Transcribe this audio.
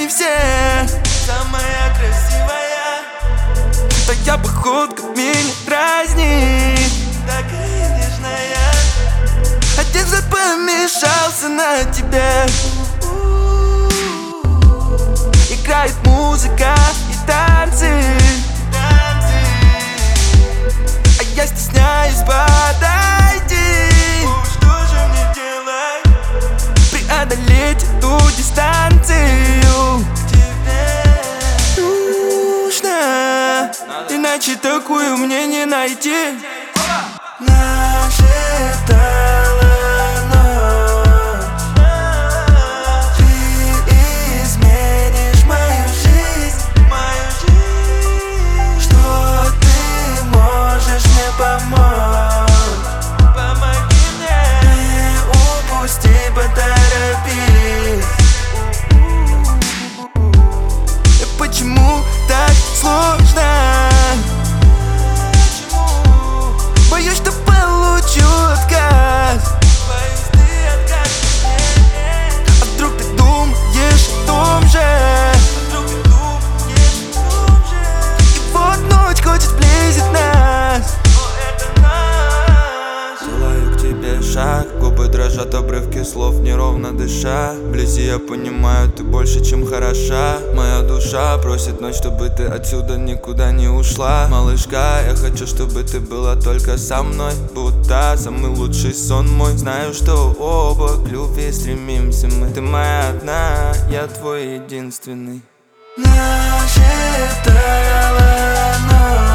все. Самая красивая, Твоя походка меня дразнит, такая нежная. один взгляд помешался на тебе. Играет музыка и танцы, а я стесняюсь подойти. Что же мне делать? Преодолеть эту дистанцию Тебе нужно, иначе такую мне не найти. нашептала ночь, ты изменишь мою жизнь, что ты можешь мне помочь. Помоги мне, Не упусти, поторопись. почему так сложно? Боюсь, что получу отказ. Боюсь, ты откажешь мне. А вдруг ты думаешь о том же? Вдруг ты думаешь о том же, И вот ночь хочет сблизить нас. но это наш. Делаю к тебе шаг, губы дрожат, обрывки слов неровно дыша. Вблизи я понимаю, ты больше, чем хороша. Моя душа просит ночь, чтобы ты отсюда никуда не ушла. Малышка, я хочу, чтобы ты была только со мной, будто самый лучший сон мой. Знаю, что оба к любви стремимся мы. Ты моя одна, я твой единственный. Нашептала ночь.